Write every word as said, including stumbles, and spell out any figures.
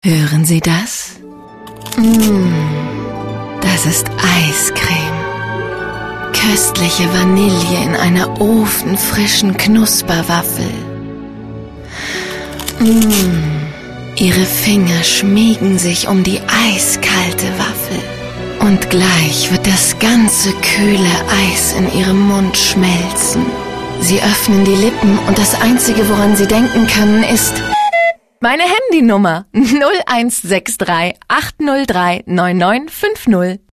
Hören Sie das? Mmh, das ist Eiscreme. Köstliche Vanille in einer ofenfrischen Knusperwaffel. Mmh, Ihre Finger schmiegen sich um die eiskalte Waffel. Und gleich wird das ganze kühle Eis in Ihrem Mund schmelzen. Sie öffnen die Lippen und das Einzige, woran Sie denken können, ist meine Handynummer null eins sechs drei acht null drei neun neun fünf null.